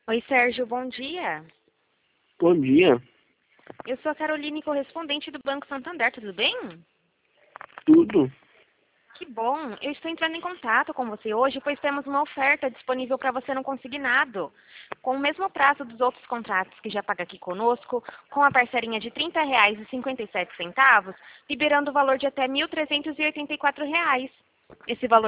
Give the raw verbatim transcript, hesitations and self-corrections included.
Oi, Sérgio, bom dia. Bom dia, Eu sou a Caroline, correspondente do Banco Santander, tudo bem? tudo. Que bom. Eu estou entrando em contato com você hoje, pois temos uma oferta disponível para você no consignado, com o mesmo prazo dos outros contratos que já paga aqui conosco, com a parcerinha de trinta reais e cinquenta e sete centavos, liberando o valor de até mil trezentos e oitenta e quatro reais. Esse valor